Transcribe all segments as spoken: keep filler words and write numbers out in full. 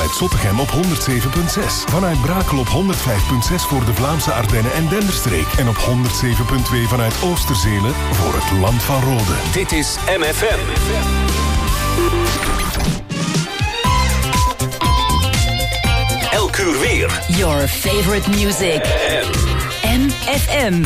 vanuit Zottegem op honderd zeven komma zes. Vanuit Brakel op honderd vijf komma zes voor de Vlaamse Ardennen en Denderstreek. En op honderd zeven komma twee vanuit Oosterzelen voor het Land van Rode. Dit is M F M. Elk uur weer. Your favorite music. M F M.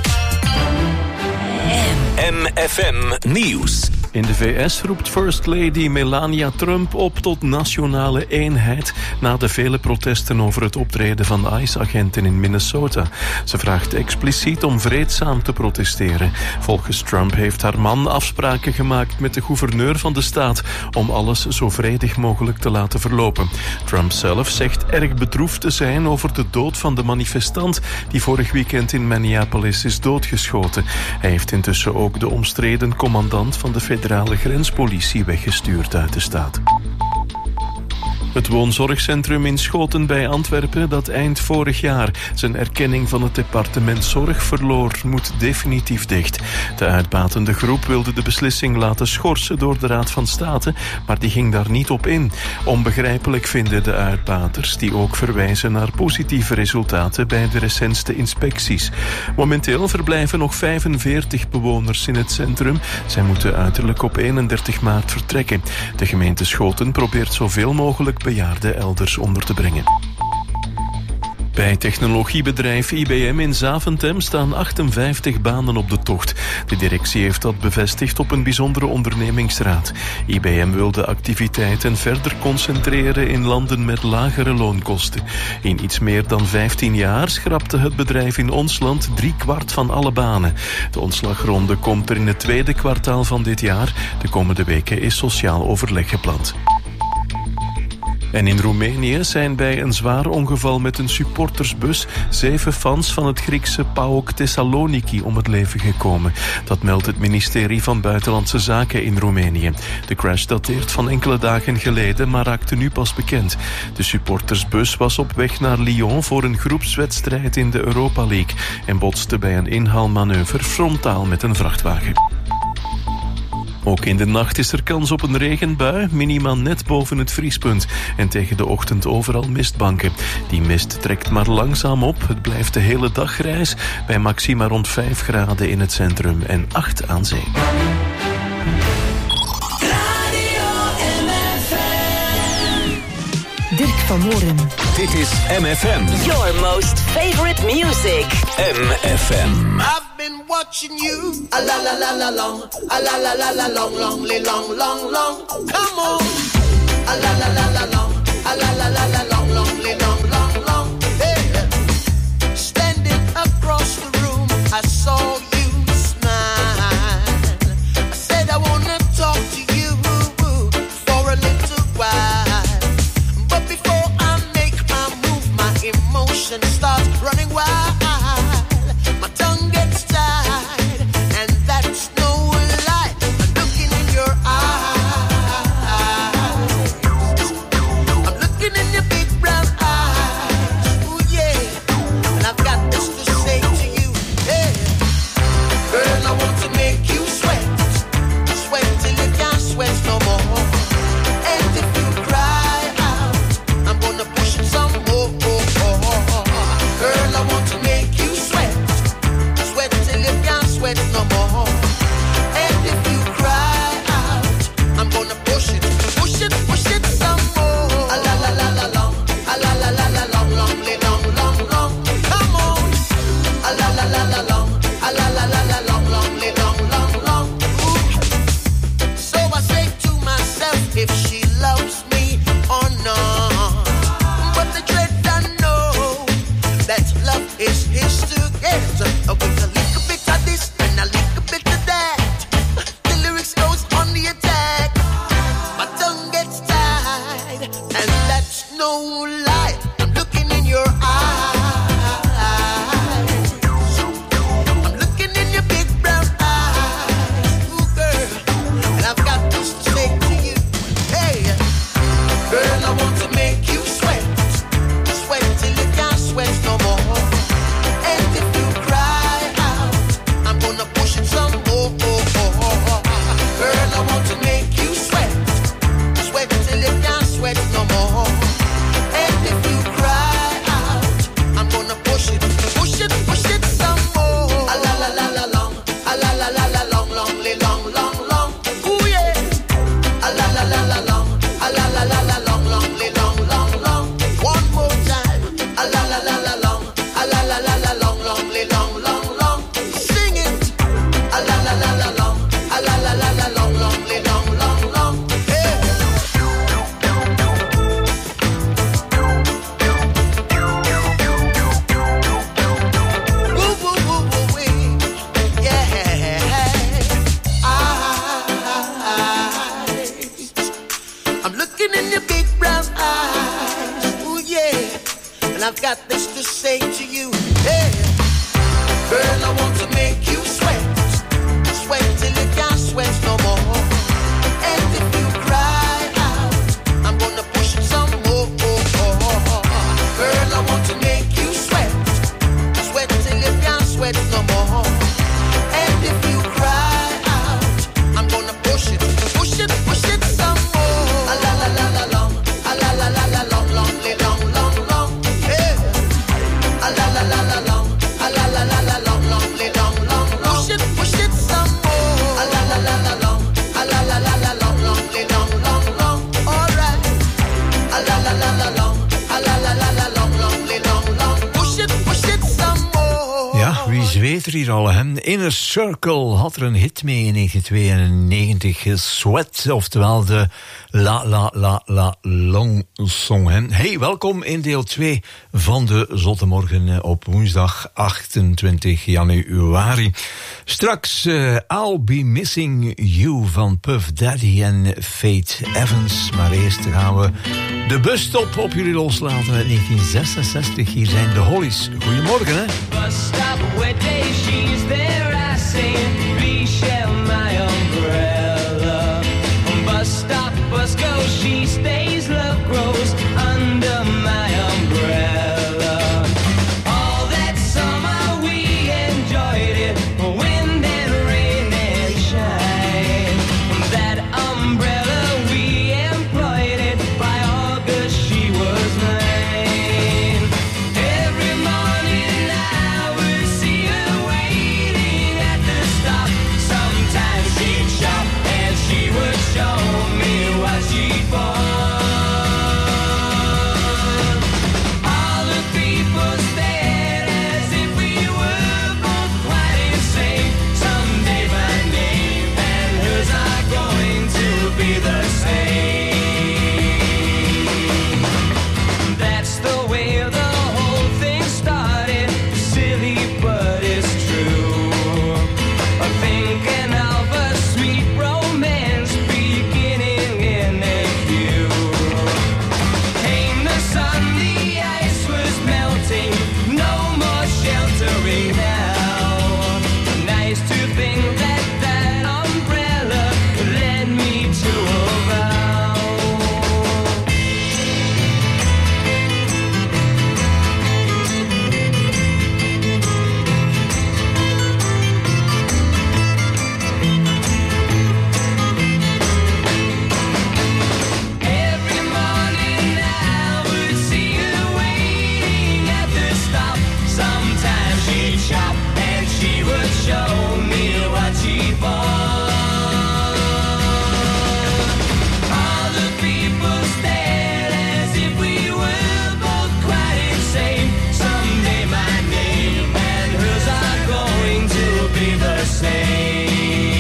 M F M Nieuws. In de V S roept First Lady Melania Trump op tot nationale eenheid na de vele protesten over het optreden van ICE-agenten in Minnesota. Ze vraagt expliciet om vreedzaam te protesteren. Volgens Trump heeft haar man afspraken gemaakt met de gouverneur van de staat om alles zo vredig mogelijk te laten verlopen. Trump zelf zegt erg bedroefd te zijn over de dood van de manifestant die vorig weekend in Minneapolis is doodgeschoten. Hij heeft intussen ook de omstreden commandant van de federale grenspolitie weggestuurd uit de staat. Het woonzorgcentrum in Schoten bij Antwerpen, dat eind vorig jaar zijn erkenning van het departement Zorg verloor, moet definitief dicht. De uitbatende groep wilde de beslissing laten schorsen door de Raad van State, maar die ging daar niet op in. Onbegrijpelijk vinden de uitbaters, die ook verwijzen naar positieve resultaten bij de recentste inspecties. Momenteel verblijven nog vijfenveertig bewoners in het centrum. Zij moeten uiterlijk op eenendertig maart vertrekken. De gemeente Schoten probeert zoveel mogelijk bejaarden elders onder te brengen. Bij technologiebedrijf I B M in Zaventem staan achtenvijftig banen op de tocht. De directie heeft dat bevestigd op een bijzondere ondernemingsraad. I B M wil de activiteiten verder concentreren in landen met lagere loonkosten. In iets meer dan vijftien jaar schrapte het bedrijf in ons land drie kwart van alle banen. De ontslagronde komt er in het tweede kwartaal van dit jaar. De komende weken is sociaal overleg gepland. En in Roemenië zijn bij een zwaar ongeval met een supportersbus zeven fans van het Griekse PAOK Thessaloniki om het leven gekomen. Dat meldt het ministerie van Buitenlandse Zaken in Roemenië. De crash dateert van enkele dagen geleden, maar raakte nu pas bekend. De supportersbus was op weg naar Lyon voor een groepswedstrijd in de Europa League en botste bij een inhaalmanoeuvre frontaal met een vrachtwagen. Ook in de nacht is er kans op een regenbui, minima net boven het vriespunt. En tegen de ochtend overal mistbanken. Die mist trekt maar langzaam op. Het blijft de hele dag grijs, bij maxima rond vijf graden in het centrum en acht aan zee. Dirk van Mooren. Dit is M F M. Your most favorite music. M F M. I've been watching you. A la la la la long. A la la la la long, long, long, long, long. Come on. A la la la la long. A la la la la long, long, long, long, long. Hey. Standing across the room, I saw you smile. I said I wanna talk to you for a little while. Emotion starts running wild. My tongue gets tied, and that's no lie. I'm looking in your eyes. I'm looking in your big brown eyes. Ooh yeah, and I've got this to say to you. Hey, girl, I want to make you sweat, sweat till you can't sweat no more. And if you cry out, I'm gonna push it some more. Girl, I want to make you sweat, sweat till you can't sweat no more. And if you cry out, I'm gonna push it, push it, push it some more. A la la la la long, a la la la la long, long, long, long, long. Come on. A la la la la long, a la la la la long, long, long, long, long. Ooh. So I say to myself, if she loves me or not. But the dread I know that love is his to get. With a little bit of this and a little bit of that, the lyrics goes on the attack. My tongue gets tied, and that's no lie. I'm looking in your eyes. I'm looking in your big brown eyes. Ooh, girl, and I've got this to say to you. Hey, girl, I want to make you sweat, sweat till you can't sweat no more. And if you cry out, I'm gonna push it some more. Girl, I want to make you sweat, sweat till you can't sweat no more. I'm looking in your big brown eyes. Ooh, yeah. And I've got this to say to you. Hey, girl, I want to make you sweat. Sweat till you can't sweat no more. And if you cry out, I'm gonna push it some more. Girl, I want to make you sweat. Sweat till you can't sweat no more. And if you cry out, I'm gonna push it, push it, push it some more. A la la la la long, a la la la la long, long, long, long, long. Hey. A la la la la long, a la la la la long, long, long, long, long. Push it, push it some more. A la la la la long, a la la la la long, long, long, long, long. All right. A la la la la long, a la la la la long, long, long, long. Push it, push it some more. Ja, wie zweet er hier al, hè? Inner Circle had er een hit mee in negentien tweeënnegentig. Sweat, oftewel de La La La La Long Song, hè? Hey, welkom in deel twee van de Zotte Morgen op woensdag achtentwintig januari. Straks uh, I'll Be Missing You van Puff Daddy en Faith Evans. Maar eerst gaan we de busstop op jullie loslaten uit negentien zesenzestig. Hier zijn de Hollies. Goedemorgen, hè? Bus stop, wet day, she's there, I say, please share my umbrella. Bus stop, bus go, she stays, love grows under my umbrella. All that summer we enjoyed it, wind and rain and shine. That umbrella we employed it, by August she was mine. Every morning I would see her waiting at the stop. Sometimes she'd shop and she would show me what she bought. All the people stared as if we were both quite insane. Someday my name and hers are going to be the same. That's the way the whole thing started. Silly, but it's true. I'm thinking of a sweet romance beginning in a queue. Came the sun, the ice was melting, no more sheltering now. Nice to think that that umbrella led me to a vow. Every morning I would see her waiting at the stop. Sometimes she'd shop and she would show me what she bought. All the people stared as if we were both quite insane. Someday my name and hers are going to be the same.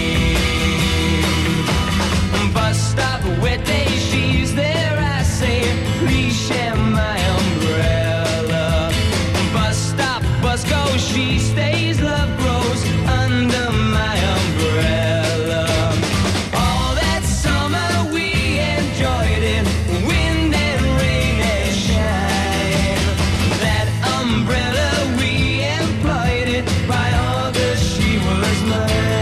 Bus stop, wet day, she's there, I say, please share my umbrella. Bus stop, bus go, she stays, love grows under my umbrella. All that summer we enjoyed it, wind and rain and shine. That umbrella we employed it, by August she was mine.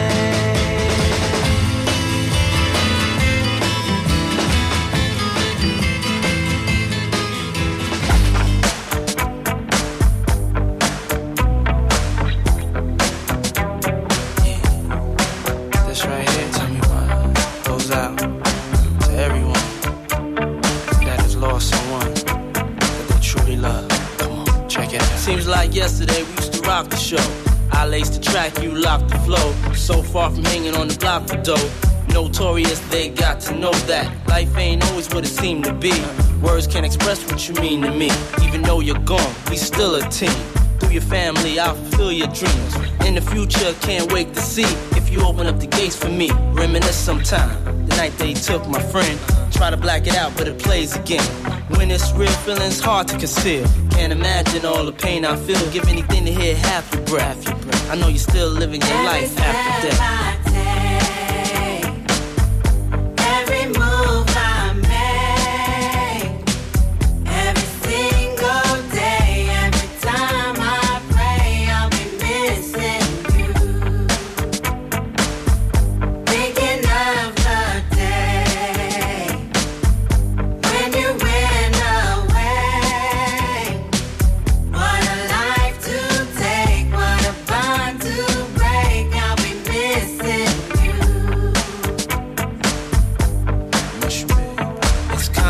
This right here, tell me why, goes out to everyone that has lost someone that they truly love. Come on, check it out. Seems like yesterday we used to rock the show. I laced the track, you locked the flow. So far from hanging on the block for dough. Notorious, they got to know that life ain't always what it seemed to be. Words can't express what you mean to me. Even though you're gone, we still a team. Through your family, I'll fulfill your dreams. In the future, can't wait to see if you open up the gates for me. Reminisce sometime, the night they took my friend. Try to black it out, but it plays again. When it's real, feeling's hard to conceal. Can't imagine all the pain I feel. Give anything to hear half your breath. I know you're still living your life after death. Every move I make,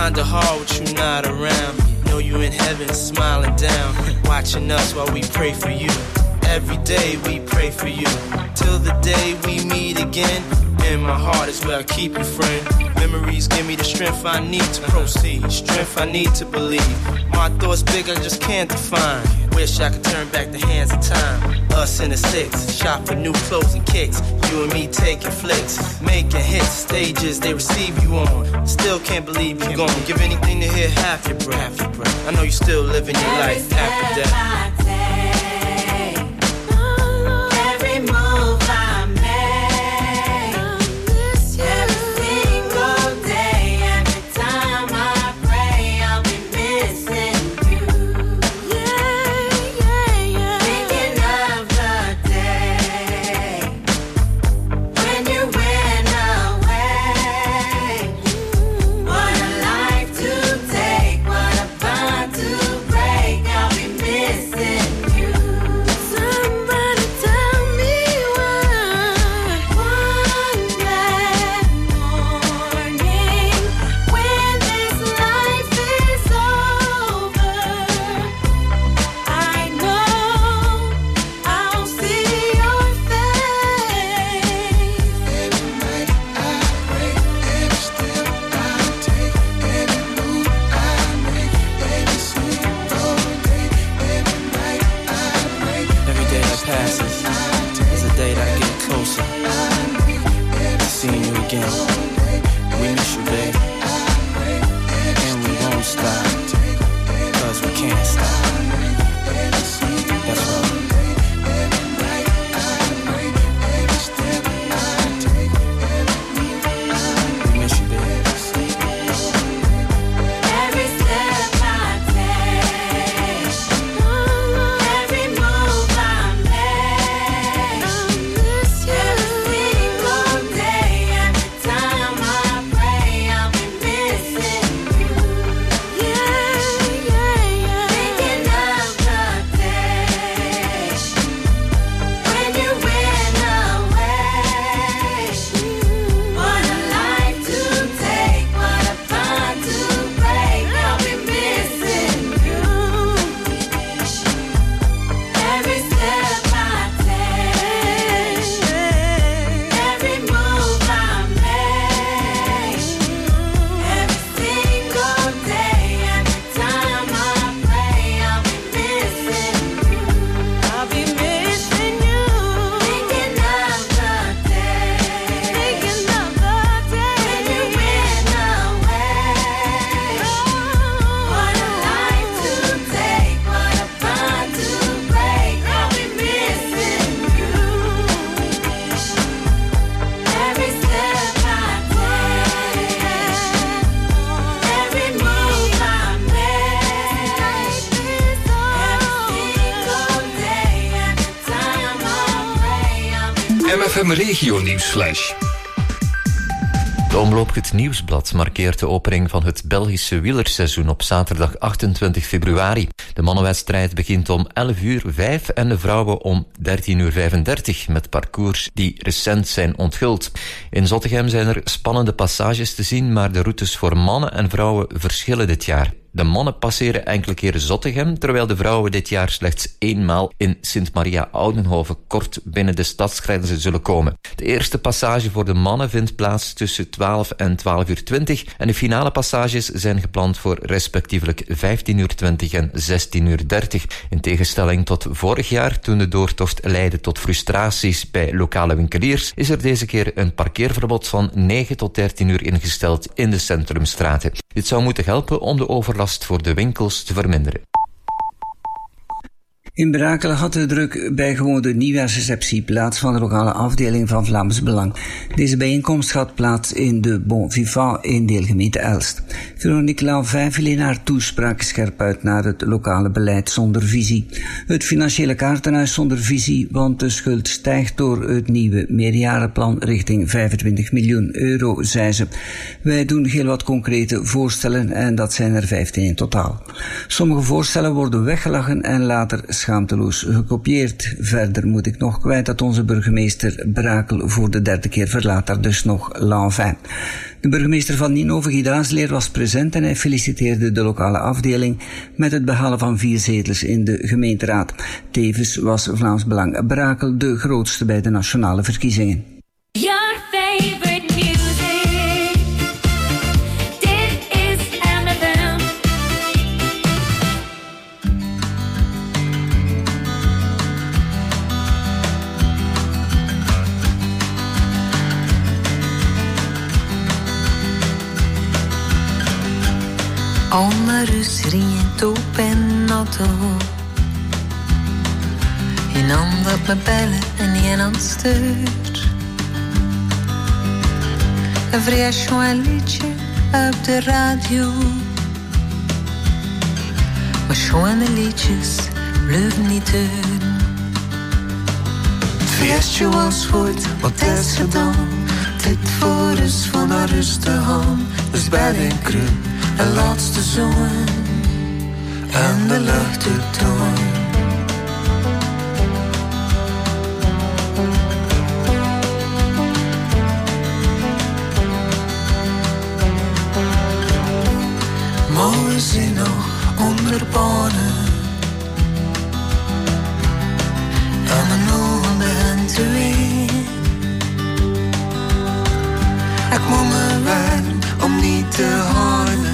Kinda hard with you not around. Know you in heaven smiling down, watching us while we pray for you. Every day we pray for you, till the day we meet again. In my heart is where I keep you, friend. Memories give me the strength I need to proceed, strength I need to believe. My thoughts big, I just can't define. Wish I could turn back the hands of time. Us in the six, shop for new clothes and kicks. You and me taking flicks, making hits, stages they receive you on. Still can't believe you're gone. Give anything to hear half your breath, half your breath. I know you still living your life after death. M F M Regio Nieuwsflash. De Omloop het Nieuwsblad markeert de opening van het Belgische wielerseizoen op zaterdag achtentwintig februari. De mannenwedstrijd begint om elf uur vijf en de vrouwen om dertien uur vijfendertig met parcours die recent zijn onthuld. In Zottegem zijn er spannende passages te zien, maar de routes voor mannen en vrouwen verschillen dit jaar. De mannen passeren enkele keren Zottegem, terwijl de vrouwen dit jaar slechts eenmaal in Sint-Maria-Oudenhoven kort binnen de stadsgrenzen zullen komen. De eerste passage voor de mannen vindt plaats tussen twaalf en twaalf uur twintig en de finale passages zijn gepland voor respectievelijk vijftien uur twintig en zestien uur dertig. In tegenstelling tot vorig jaar, toen de doortocht leidde tot frustraties bij lokale winkeliers, is er deze keer een parkeerverbod van negen tot dertien uur ingesteld in de centrumstraten. Dit zou moeten helpen om de overlast voor de winkels te verminderen. In Brakelen had de druk bijgewoon de nieuwjaarsreceptie plaats van de lokale afdeling van Vlaams Belang. Deze bijeenkomst had plaats in de Bon Vivant in deelgemeente Elst. Veronique Lanvin viel in haar toespraak scherp uit naar het lokale beleid zonder visie. Het financiële kaartenhuis zonder visie, want de schuld stijgt door het nieuwe meerjarenplan richting vijfentwintig miljoen euro, zei ze. Wij doen heel wat concrete voorstellen en dat zijn er vijftien in totaal. Sommige voorstellen worden weggelachen en later schaamteloos gekopieerd. Verder moet ik nog kwijt dat onze burgemeester Brakel voor de derde keer verlaat daar dus nog l'envin. De burgemeester van Ninove, Guy Daasleer, was present en hij feliciteerde de lokale afdeling met het behalen van vier zetels in de gemeenteraad. Tevens was Vlaams Belang Brakel de grootste bij de nationale verkiezingen. Your favorite music. Dit is M F M. Oma rusrient op en auto. Een ander op me bellen en een aan stuurt. Een vreesje een liedje op de radio. Maar schone liedjes blijven niet duren. Het feestje was goed, wat is gedaan. Dit voor is van haar rustige hand. Dus bij de kruin. Een laatste zon en de lucht doet door. Mooi zijn nog onder bonen en mijn ogen begint te ween. Ik moet me wennen om niet te huilen.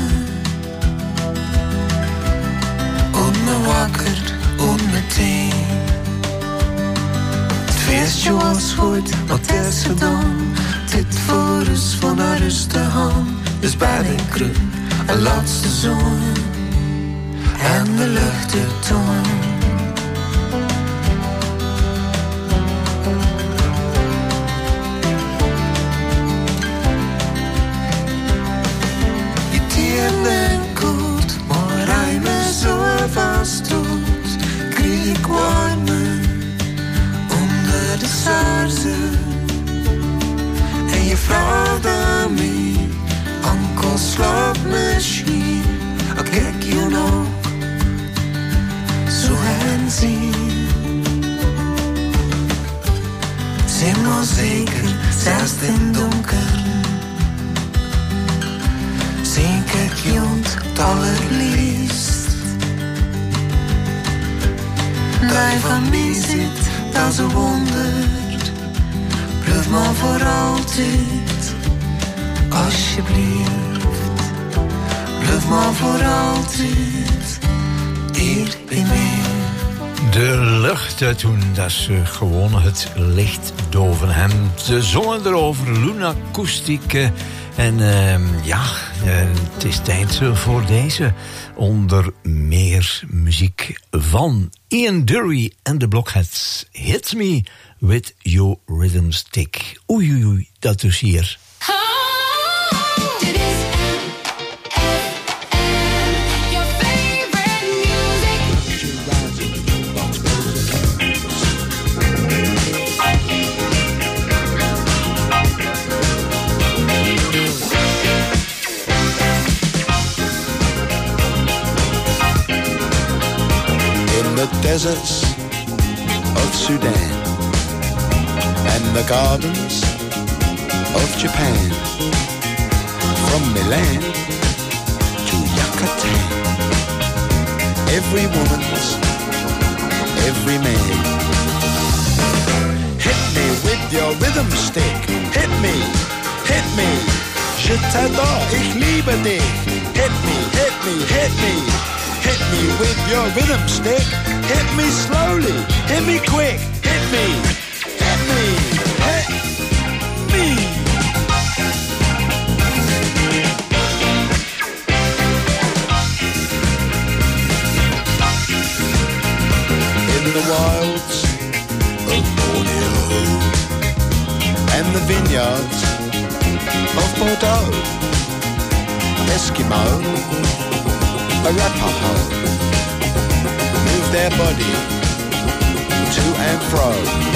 Wakker, onmeteen. Het feestje was goed, wat is gedaan. Dit voor is van haar rustige hand. Dus bij de kruin, een laatste zon. En de lucht de toon. Je tiende goed, maar hij me zo vast doet, kreeg ik warme onder de sarzen. En je vraagt aan mij, enkel slaap misschien. Al kijk je nog zo en zien. Zijn maar zeker, zelfs in donker. Zink ik jont het allerliefst. Dat je van mij zit, dat ze wondert. Blijf maar voor altijd, alsjeblieft. Blijf maar voor altijd, hier bij mij. De lucht toen, dat is uh, gewoon het licht doven hem. Ze zongen erover, Luna Akoestiek. En uh, ja, uh, het is tijd voor deze onder meer muziek van Ian Dury en de Blockheads. Hit Me With Your Rhythm Stick. Oei, oei, oei, dat is hier. The deserts of Sudan and the gardens of Japan, from Milan to Yucatan, every woman's, every man. Hit me with your rhythm stick, hit me, hit me, je t'adore, ich liebe dich, hit me, hit me, hit me. Hit me with your rhythm stick. Hit me slowly, hit me quick. Hit me, hit me, hit me. In the wilds of Borneo and the vineyards of Bordeaux, Eskimo, Arapaho, move their body to and fro.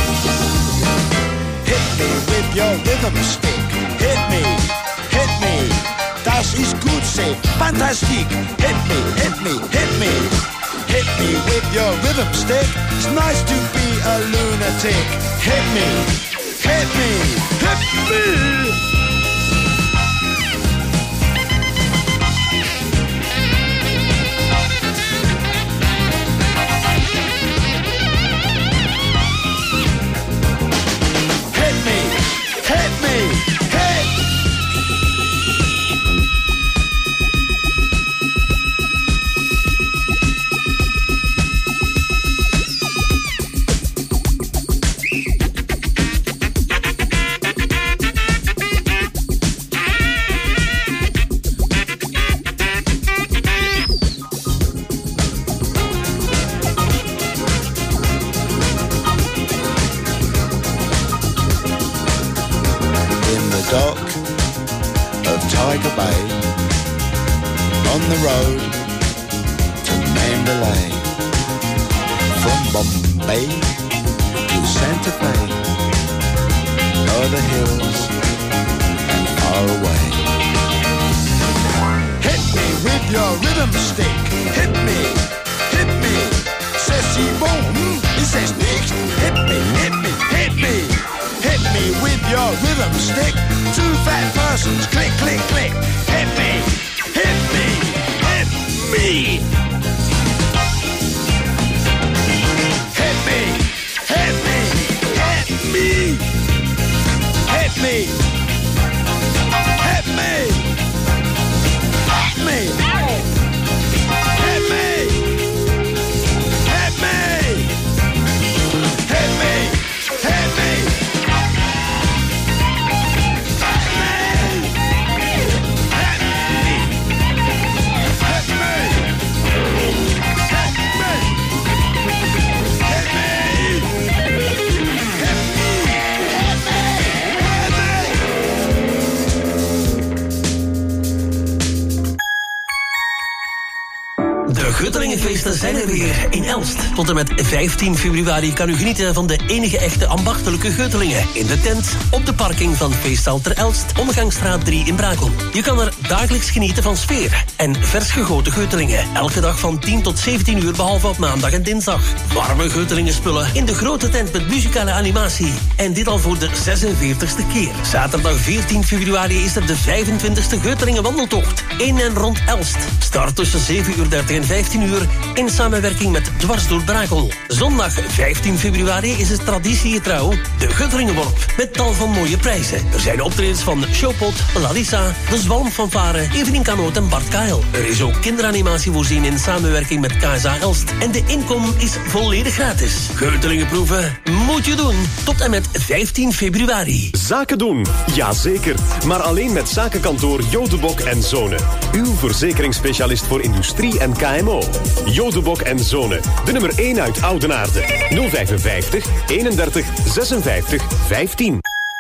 Hit me with your rhythm stick. Hit me, hit me. Das ist gut, say fantastic. Hit me, hit me, hit me. hit me with your rhythm stick. It's nice to be a lunatic. Hit me, hit me, hit me. Zijn er weer in Elst. Tot en met vijftien februari kan u genieten van de enige echte ambachtelijke Geutelingen. In de tent, op de parking van Feestzaal ter Elst, Omgangsstraat drie in Brakel. Je kan er dagelijks genieten van sfeer en vers gegoten Geutelingen. Elke dag van tien tot zeventien uur, behalve op maandag en dinsdag. Warme Geutelingen spullen in de grote tent met muzikale animatie. En dit al voor de zesenveertigste keer. Zaterdag veertien februari is er de vijfentwintigste Geutelingen wandeltocht. In en rond Elst. Start tussen zeven uur dertig en vijftien uur in samenwerking met Dwars door Brakel. Zondag vijftien februari is het traditiegetrouw de Geutelingenworp met tal van mooie prijzen. Er zijn optredens van Showpot, Lalissa, de Zwalmfanfare, Evelien Kanoot en Bart Kael. Er is ook kinderanimatie voorzien in samenwerking met K S A Elst. En de inkom is volledig gratis. Geutelingenproeven moet je doen tot en met vijftien februari. Zaken doen, jazeker. Maar alleen met zakenkantoor Jodebok en Zonen. Uw verzekeringsspecialist voor industrie en K M O. Jodebok en Zonen, de nummer één uit Oudenaarde. nul vijfenvijftig, eenendertig, zesenvijftig, vijftien.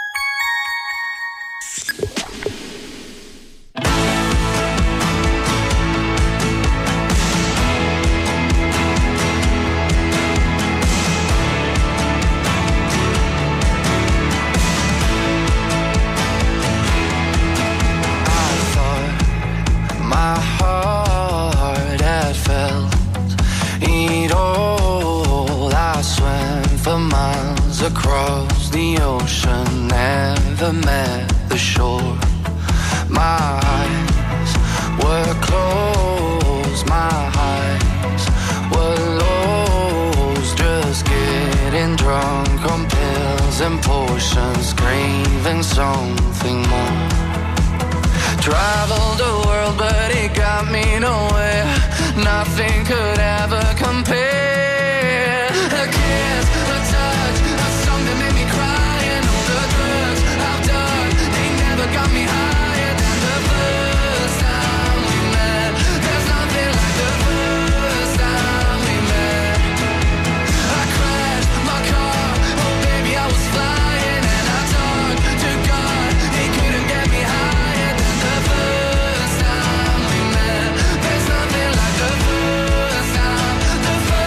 Across the ocean, never met the shore. My eyes were closed, my eyes were lost. Just getting drunk on pills and potions, craving something more. Traveled the world, but it got me nowhere. Nothing could ever compare. A kiss, a touch, a song that made me cry, and all the drugs I've done, they never got me higher than the first time we met. There's nothing like the first time we met. I crashed my car, oh baby I was flying, and I talked to God, he couldn't get me higher than the first time we met. There's nothing like the first time, the first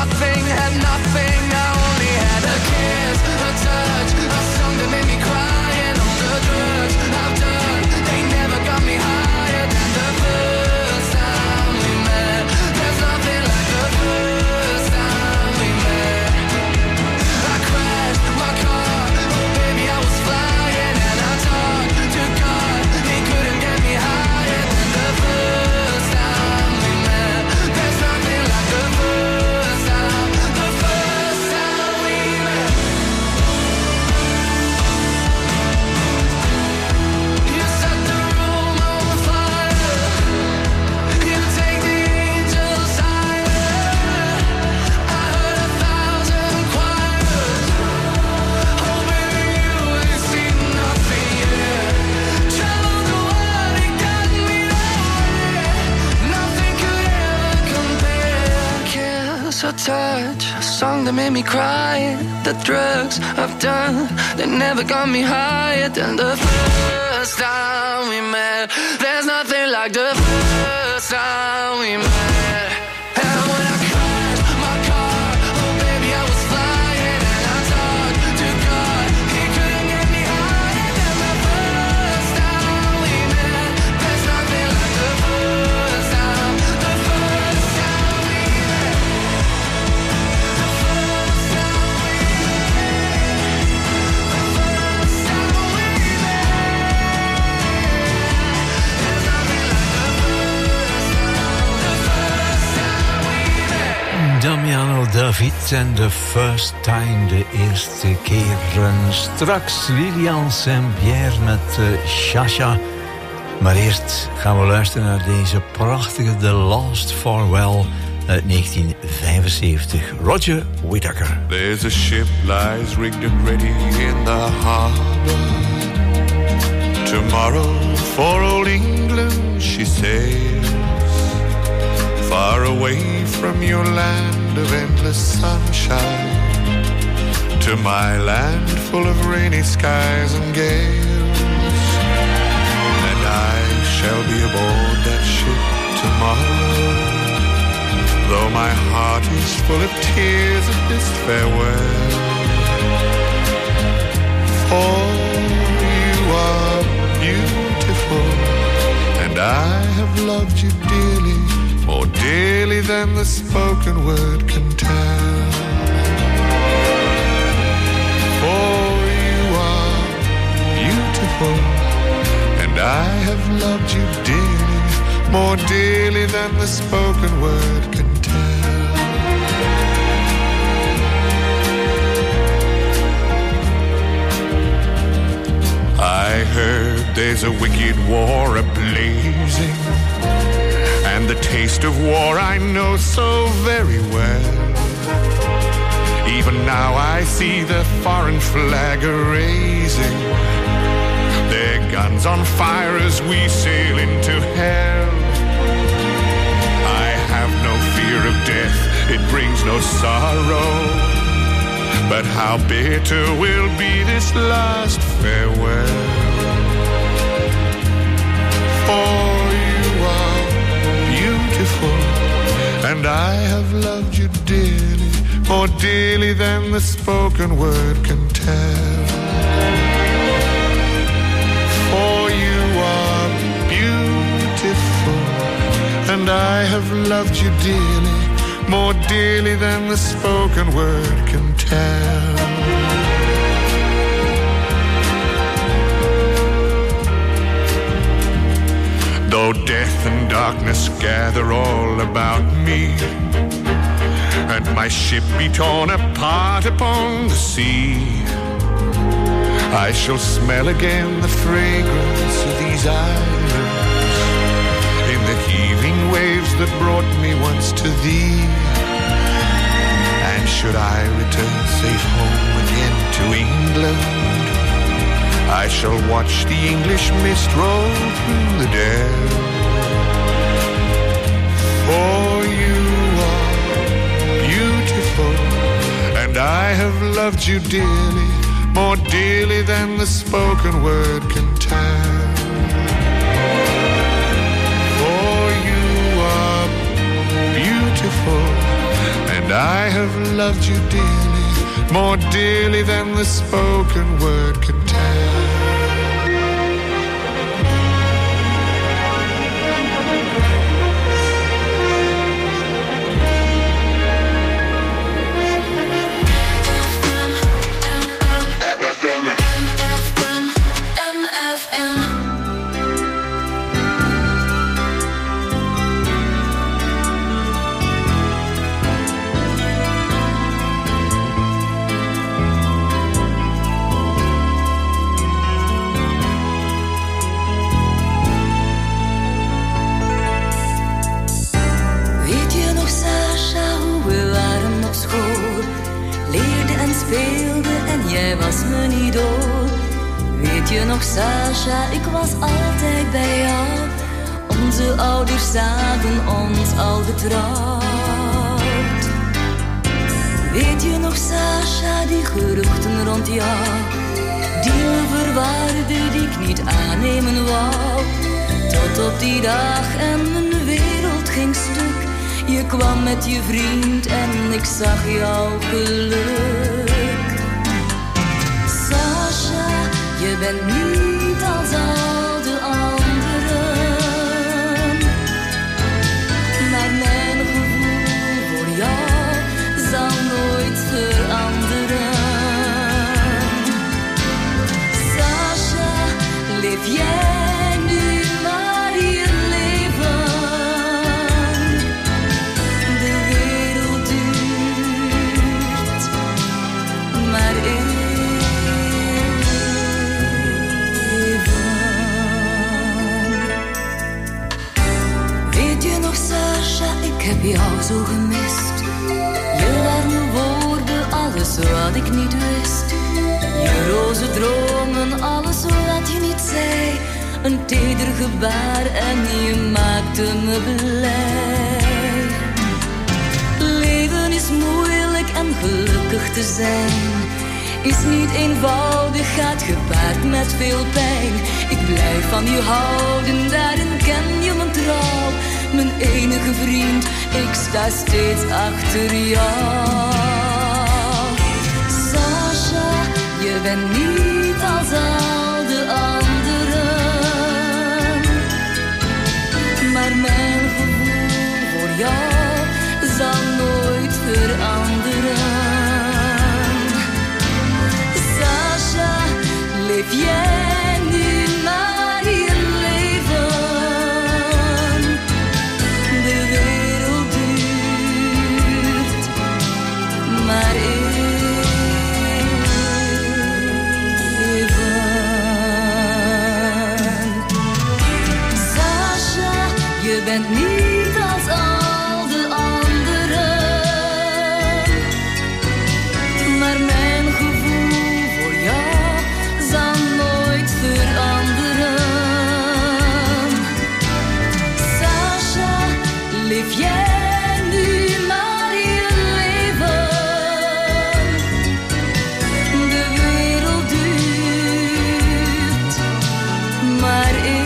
nothing, had nothing. I only had a kiss, a touch, a song that made me cry. And all the drugs I've done, they never got me higher than the first time we met. There's nothing like the first time we met. I crashed my car, oh baby I was flying. And I talked to God, he couldn't get me higher than the first time we met. There's nothing like the first time, the first time we met. You set the room on fire, you take the angels higher. I heard a thousand choirs, oh baby you ain't seen nothing yet. Traveled the world and got me nowhere, nothing could ever compare. Kiss or touch, a song that made me cry. The drugs I've done, they never got me higher than the first time we met. There's nothing like the first time we met. And when I crashed my car, oh baby I was flying. And I talked to God, he couldn't get me higher than the first time we met. There's nothing like the first time, the first time we met. The first time we met. The first time we met. There's nothing like the first time, the first time we met. Damiano David en The First Time, de eerste keren. Straks Lilian Saint-Pierre met uh, Shasha. Maar eerst gaan we luisteren naar deze prachtige The Last Farewell uit negentien vijfenzeventig. Roger Whittaker. There's a ship lies rigged and ready in the harbor. Tomorrow for old England she sails, far away from your land of endless sunshine, to my land full of rainy skies and gales. And I shall be aboard that ship tomorrow, though my heart is full of tears at this farewell. For you are beautiful, and I have loved you dearly, more dearly than the spoken word can tell. For you are beautiful, and I have loved you dearly, more dearly than the spoken word can tell. I heard there's a wicked war a-blazing, and the taste of war I know so very well. Even now I see the foreign flag a-raising, their guns on fire as we sail into hell. I have no fear of death, it brings no sorrow, but how bitter will be this last farewell. For you are beautiful, and I have loved you dearly, more dearly than the spoken word can tell. For you are beautiful, and I have loved you dearly, more dearly than the spoken word can tell. Though death and darkness gather all about me, and my ship be torn apart upon the sea, I shall smell again the fragrance of these islands, in the heaving waves that brought me once to thee. And should I return safe home again to England, I shall watch the English mist roll through the dell. For you are beautiful, and I have loved you dearly, more dearly than the spoken word can tell. For you are beautiful, and I have loved you dearly, more dearly than the spoken word could tell. Jij was mijn idool. Weet je nog, Sasha, ik was altijd bij jou. Onze ouders zagen ons al getrouwd. Weet je nog, Sasha, die geruchten rond jou, die me verwarden, die ik niet aannemen wou. Tot op die dag en mijn wereld ging stuk. Je kwam met je vriend en ik zag jouw geluk. Je bent niet als al de anderen, maar mijn gevoel voor jou zal nooit veranderen. Sasha, leef jij nu maar je leven. De wereld duurt maar één. Ik heb jou zo gemist. Je warme woorden, alles wat ik niet wist. Je roze dromen, alles wat je niet zei. Een teder gebaar en je maakte me blij. Leven is moeilijk en gelukkig te zijn is niet eenvoudig, gaat gepaard met veel pijn. Ik blijf van je houden, daarin ken je mijn trouw. Mijn enige vriend, ik sta steeds achter jou. Sasha, je bent niet als al de anderen, maar mijn gevoel voor jou zal nooit veranderen. Sasha, leef jij nu maar je leven. De wereld duurt maar even. Sasha, je bent niet als al de anderen, maar mijn gevoel voor jou zal nooit veranderen. Sasha, leef jij nu maar je leven. De wereld duurt maar even.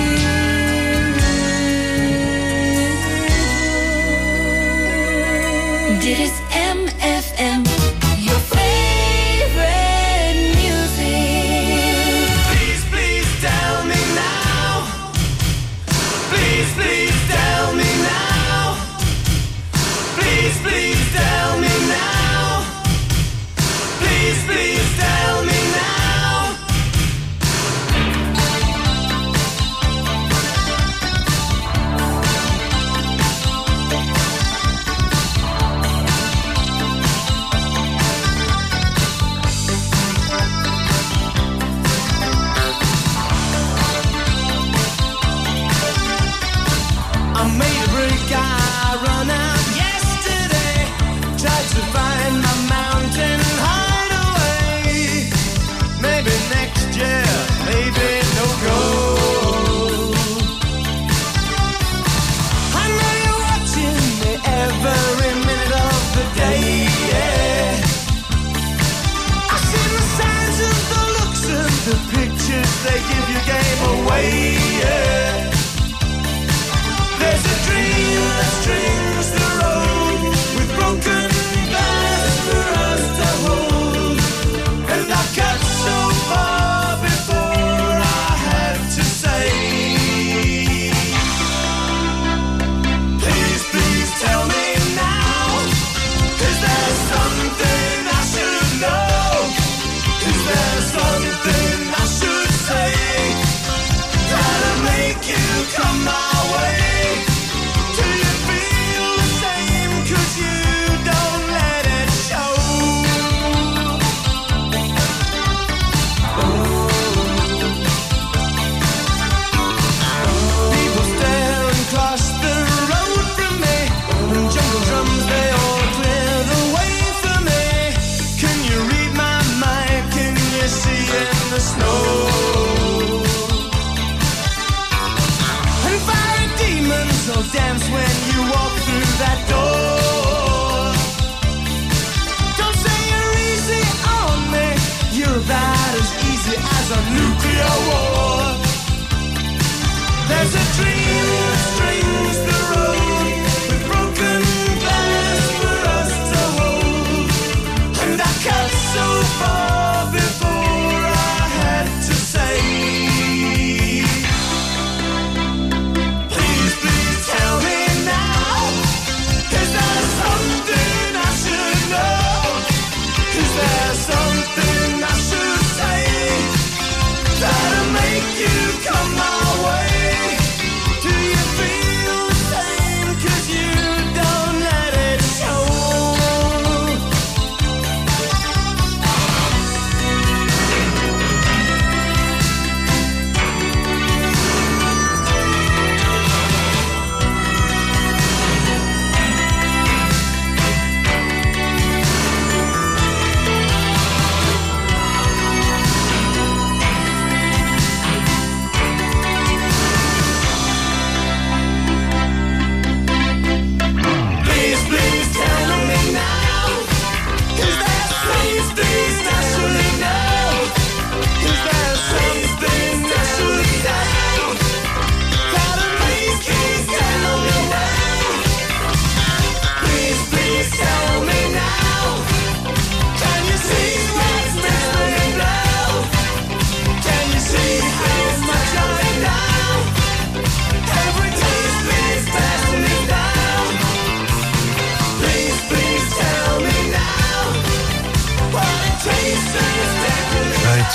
Dit is M F M, your favorite music. Please, please tell me now. Please, please tell me now. Please, please tell me now. Please, please tell me now.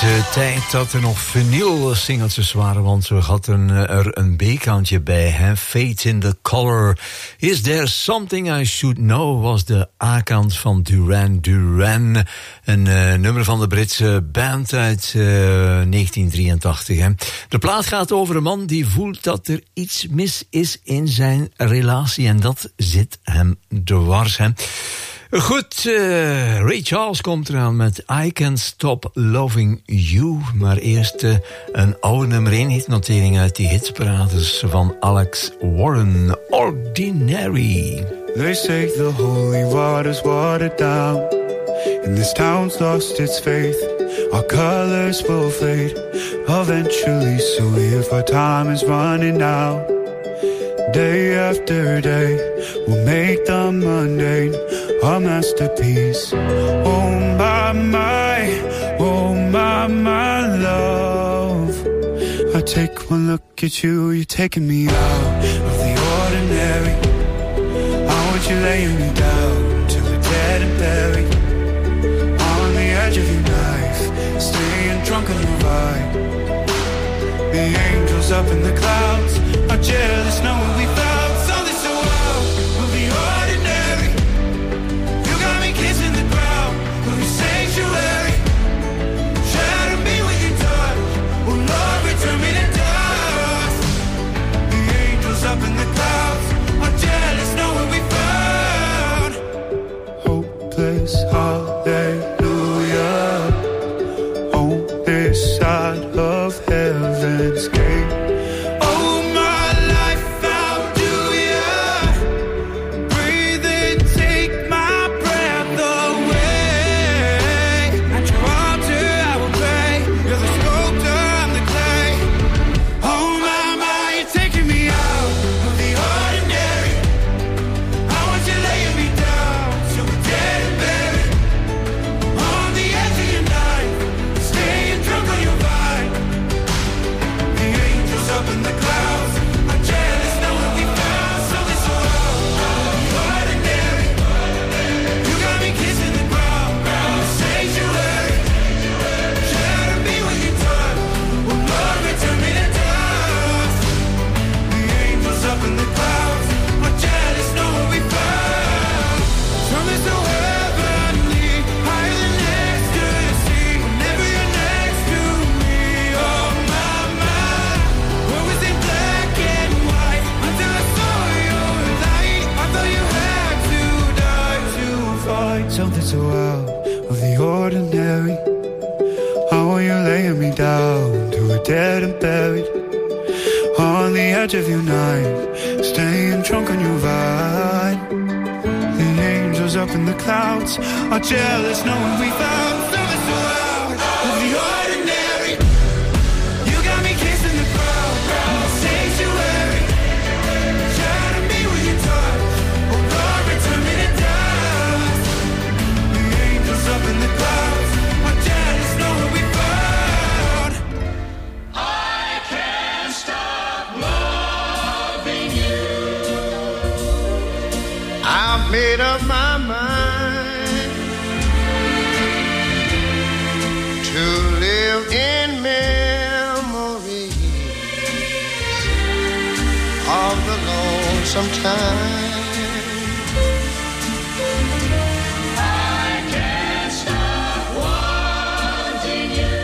de tijd dat er nog vinyl-singeltjes waren, want we hadden er een B-kantje bij, hè? Fate in the Color. Is There Something I Should Know was de A-kant van Duran Duran. Een uh, nummer van de Britse band uit uh, negentien drieëntachtig. Hè? De plaat gaat over een man die voelt dat er iets mis is in zijn relatie en dat zit hem dwars. Hè? Goed, uh, Ray Charles komt eraan met I Can't Stop Loving You. Maar eerst uh, een oude nummer één hitnotering uit die hitsparades van Alex Warren. Ordinary. They say the holy water's watered down, and this town's lost its faith. Our colors will fade eventually, so if our time is running out, day after day, we'll make the mundane a masterpiece. Oh my, my, oh my, my love. I take one look at you, you're taking me out of the ordinary. I want you laying me down till we're dead and buried, on the edge of your knife, staying drunk on your ride. The angels up in the clouds are jealous knowing we found something so wild of the ordinary. You got me kissing the ground of your sanctuary. Shadow me with your touch, oh Lord, return me to dust. The angels up in the clouds are jealous knowing we found hopeless hallelujah on this side of heaven's gate. Something so out of the ordinary. How are you laying me down to a dead and buried, on the edge of your knife, staying drunk on your vine. The angels up in the clouds are jealous knowing we found something so out of the ordinary. You got me kissing the ground, ground sanctuary. Shadow me with your touch, oh Lord, return me to dust. The angels up in the clouds are jealous knowing we found. I can't stop loving you. I've made up my mind to live in memories of the lonesome time. I can't stop wanting you.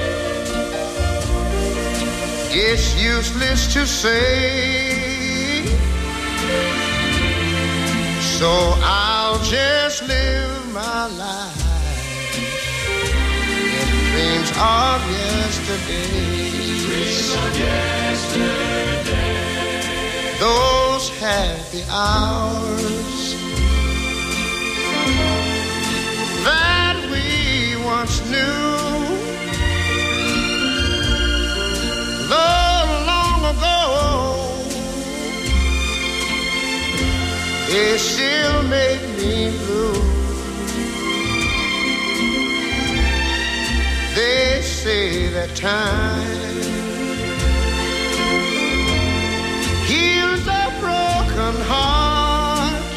It's useless to say, so I'll just live my life in dreams of yesterday. Dreams of yesterday. Those happy hours that we once knew, though long ago, it still made me blue. They say that time heals a broken heart,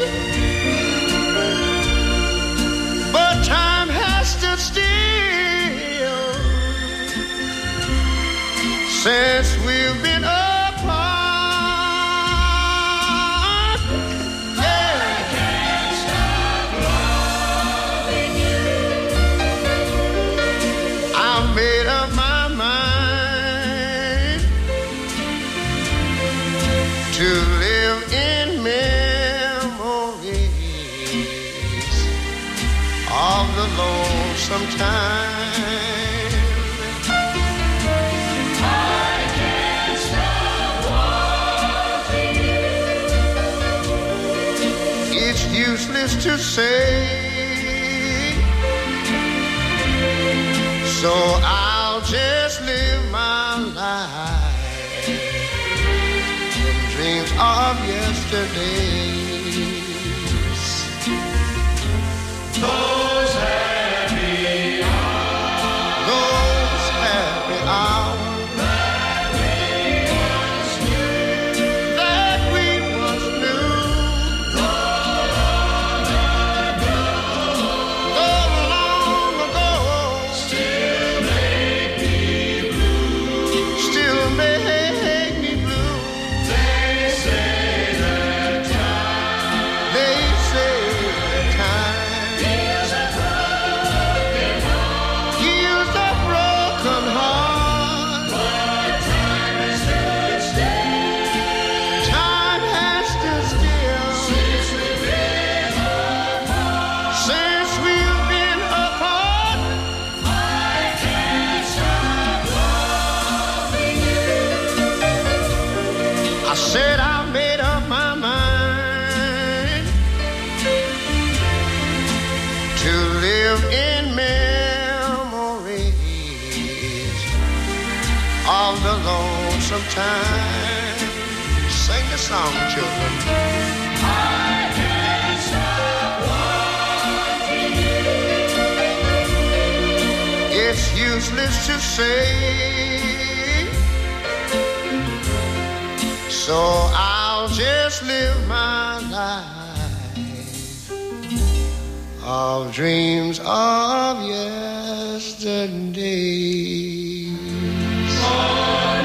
but time has stood still of the lonesome time. I can't stop wanting you. It's useless to say, so I'll just live my life in dreams of yesterdays. Those happy hours, those happy hours that we once knew, that we once knew. Gone long ago, gone long ago. Still make me blue, still make me blue. They say that time, they say that time. I said I made up my mind to live in memories of the lonesome time. Sing the song, children. I can't stop wanting you. It's useless to say, so I'll just live my life of dreams of yesterday. Of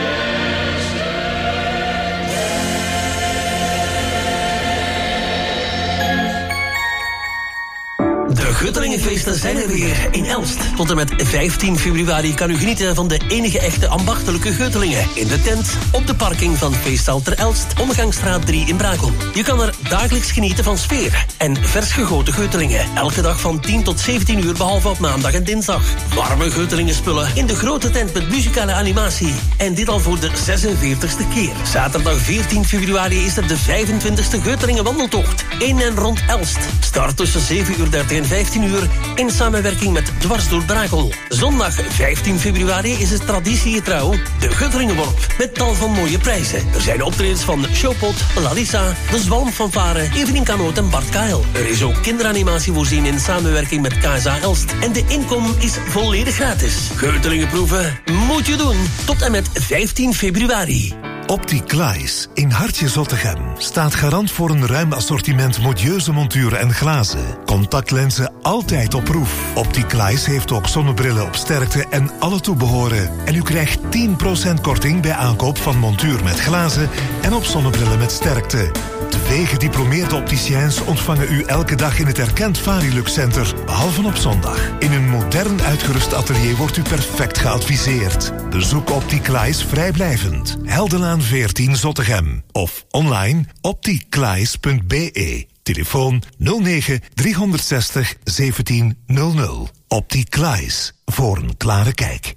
De Guttelingenfeesten zijn er weer in Elst. Tot en met vijftien februari kan u genieten van de enige echte ambachtelijke Guttelingen. In de tent, op de parking van Feestzaal ter Elst, Omgangsstraat drie in Brakel. Je kan er dagelijks genieten van sfeer en vers gegoten Guttelingen. Elke dag van tien tot zeventien uur, behalve op maandag en dinsdag. Warme Guttelingenspullen in de grote tent met muzikale animatie. En dit al voor de zesenveertigste keer. Zaterdag veertien februari is er de vijfentwintigste Guttelingen wandeltocht. In en rond Elst. Start tussen zeven uur dertig en vijftien uur in samenwerking met Dwars door Brakel. Zondag vijftien februari is het traditiegetrouw de Guttelingenworp met tal van mooie prijzen. Er zijn optredens van Showpot, Lalissa, de Zwalmfanfare, Evelien Kanoot en Bart Kael. Er is ook kinderanimatie voorzien in samenwerking met K S A Elst. En de inkom is volledig gratis. Guttelingenproeven moet je doen tot en met vijftien februari. Opticlies in Hartje Zottegem staat garant voor een ruim assortiment modieuze monturen en glazen. Contactlenzen altijd op proef. Opticlies heeft ook zonnebrillen op sterkte en alle toebehoren. En u krijgt tien procent korting bij aankoop van montuur met glazen en op zonnebrillen met sterkte. Twee gediplomeerde opticiens ontvangen u elke dag in het erkend Varilux Center, behalve op zondag. In een modern uitgerust atelier wordt u perfect geadviseerd. Bezoek Opticlies vrijblijvend. Heldenlaan veertien Zottegem. Of online opticlies punt b e. Telefoon nul negen driehonderdzestig zeventien nul nul. Opticlies. Voor een klare kijk.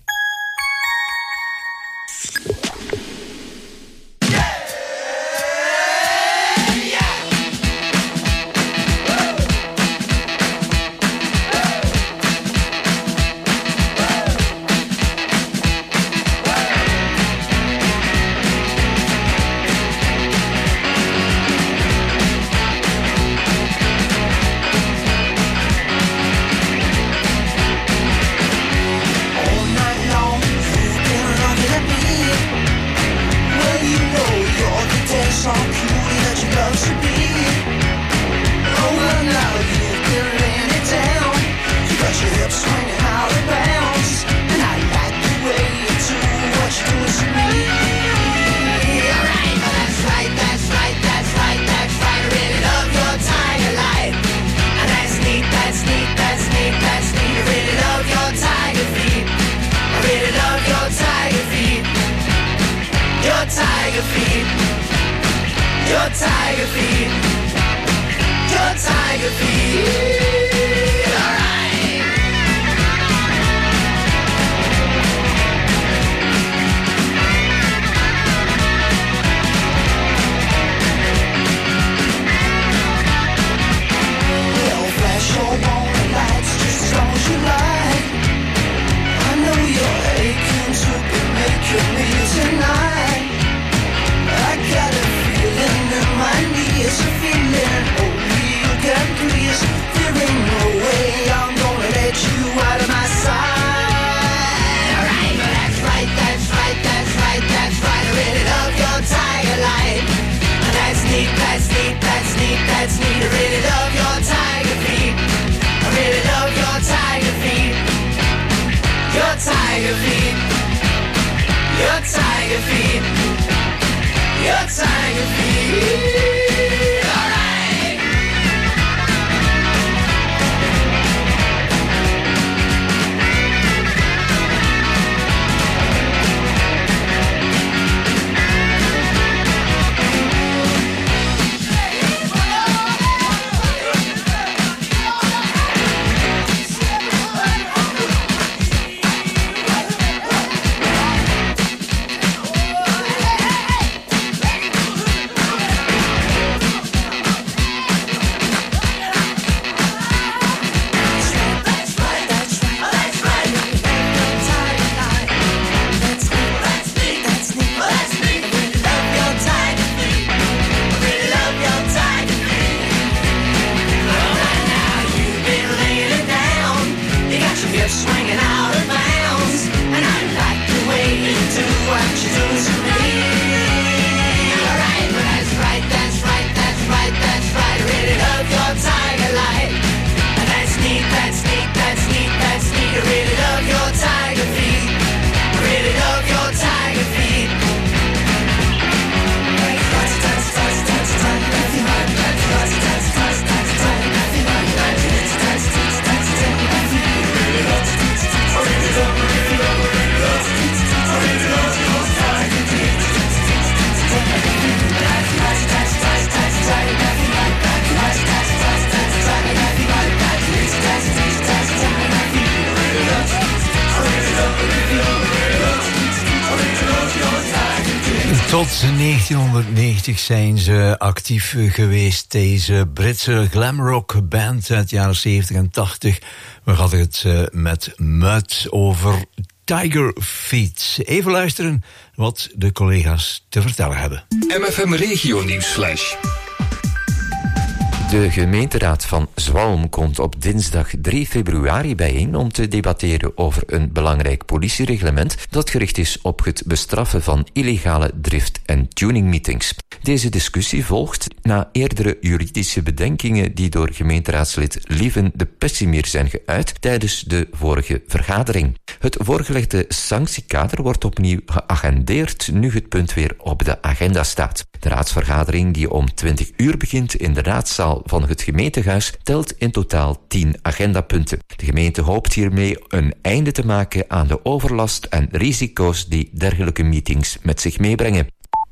tiger feet. Your tiger feet. Your tiger feet. Alright. tiger feet. Your tiger feet. Alright. Swinging out of bounds, and I like the way you do what you do to me. Alright, that's right, that's right, that's right, that's right. Really love your tiger light. And that's neat, that's neat, that's neat, that's neat. I really love your tiger feet. I really love your tiger feet. Touch, touch, touch, touch, touch, touch, touch, touch, touch, touch, touch, touch, Tot negentienhonderdnegentig zijn ze actief geweest, deze Britse glamrock band uit de jaren zeventig en tachtig. We hadden het uh, met Mud over Tiger Feet. Even luisteren wat de collega's te vertellen hebben. M F M Regio Nieuwsflash. De gemeenteraad van Zwalm komt op dinsdag drie februari bijeen om te debatteren over een belangrijk politiereglement dat gericht is op het bestraffen van illegale drift- en tuningmeetings. Deze discussie volgt na eerdere juridische bedenkingen die door gemeenteraadslid Lieven de Pessimier zijn geuit tijdens de vorige vergadering. Het voorgelegde sanctiekader wordt opnieuw geagendeerd nu het punt weer op de agenda staat. De raadsvergadering, die om twintig uur begint in de raadzaal van het gemeentehuis, telt in totaal tien agendapunten. De gemeente hoopt hiermee een einde te maken aan de overlast en risico's die dergelijke meetings met zich meebrengen.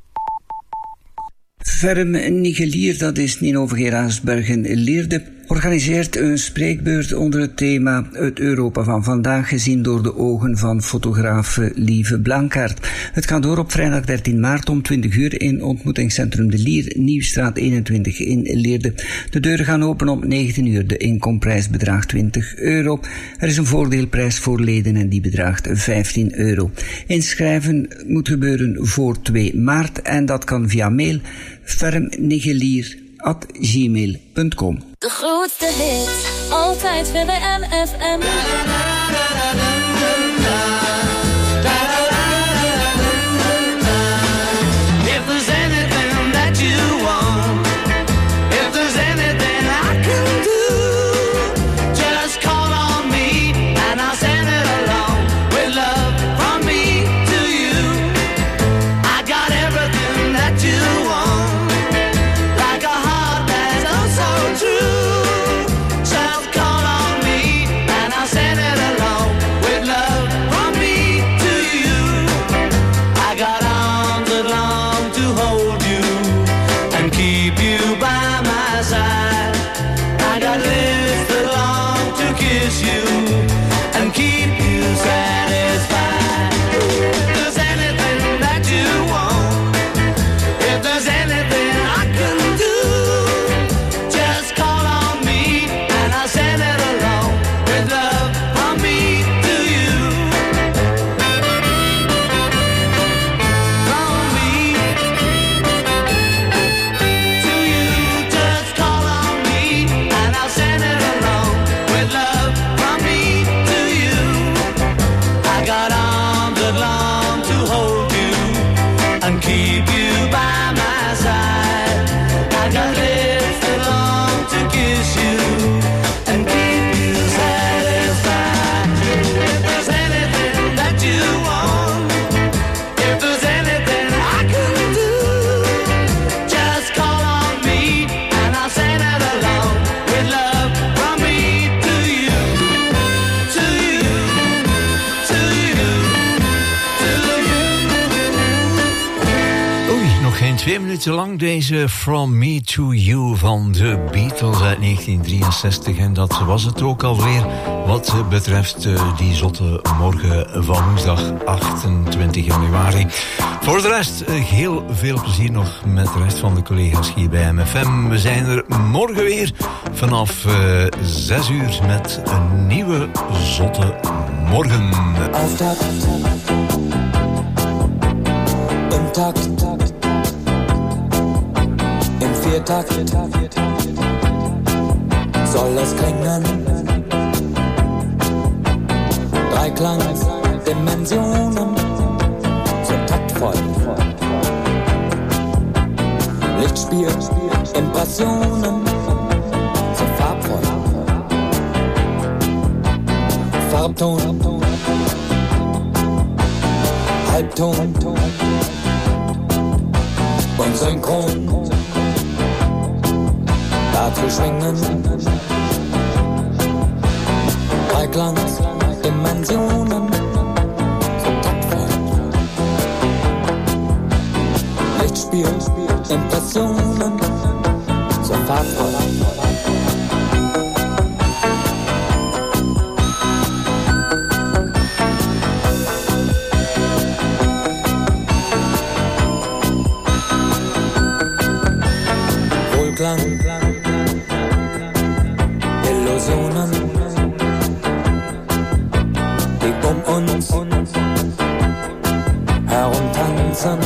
Ferm Nigelier, dat is Nino Vergeraarsbergen-Leerde, organiseert een spreekbeurt onder het thema Het Europa van vandaag, gezien door de ogen van fotograaf Lieve Blankaert. Het gaat door op vrijdag dertien maart om twintig uur in ontmoetingscentrum De Lier, Nieuwstraat eenentwintig in Leerde. De deuren gaan open om negentien uur. De inkomprijs bedraagt twintig euro. Er is een voordeelprijs voor leden en die bedraagt vijftien euro. Inschrijven moet gebeuren voor twee maart en dat kan via mail fermnigelier at gmail punt com. De grootste hit, altijd V W M F M. If there's anything that you want, if there's anything I can do, just call on me and I'll send it along with love from me to you. I got everything that you want, like a heart that's oh so true. Just call on me and I'll send it along with love from me to you. I got arms that long to hold you and keep you by my side. I got lips that long to kiss you and keep you satisfied. If there's anything that you want, if there's anything I can do, just call on me and I'll send it along with love from me to you. From me to you, just call on me and I'll send it along with love from me Twee minuten lang deze From Me to You van de Beatles uit negentien drieënzestig. En dat was het ook alweer wat betreft uh, die zotte morgen van woensdag achtentwintig januari. Voor de rest uh, heel veel plezier nog met de rest van de collega's hier bij M F M. We zijn er morgen weer vanaf uh, zes uur met een nieuwe zotte morgen. Auftakt, im Takt, im Viertakt soll es klingen. Dreiklang-Dimensionen so taktvoll. Lichtspiel, Impressionen so farbvoll. Farbton, Halbton und Synchron. Dazu schwingen Dreiklang-Dimensionen so taktvoll. Lichtspiel, Impressionen so farbvoll. Wohlklang, Illusionen, die um uns herumtanzen.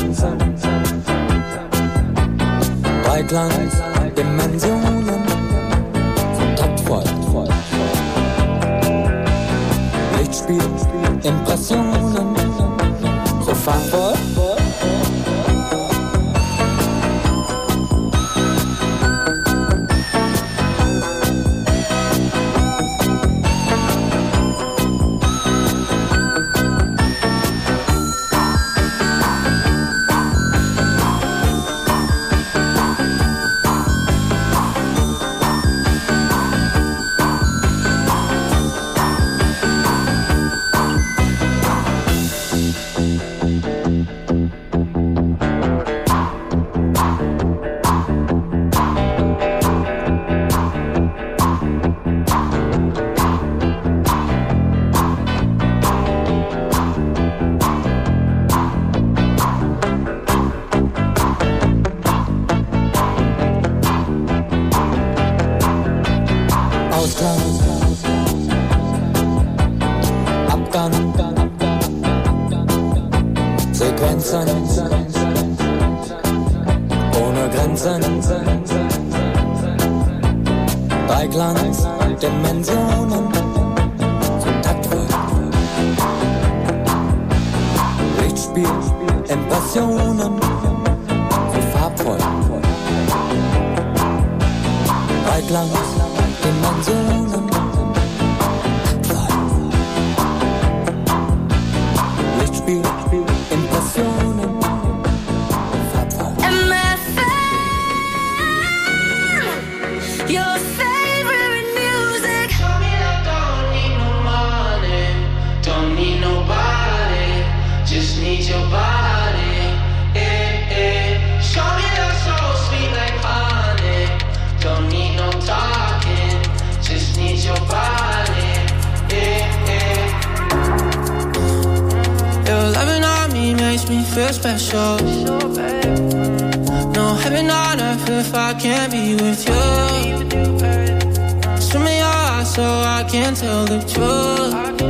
Dreiklang, Dimensionen, so taktvoll. Lichtspiel, Impressionen, so farbvoll. Ohne Grenzen, Dreiklang-Dimensionen so taktvoll. Lichtspiel, Impressionen so farbvoll. Dreiklang-Dimensionen taktvoll. Lichtspiel, Impressionen. Your favorite music. Show me that don't need no money, don't need nobody, just need your body. Eh, eh. Show me that soul sweet like honey, don't need no talking, just need your body. Eh, eh. Your loving on me makes me feel special. No heaven on earth if I can't be with you. Swim in your eyes so I can tell the truth.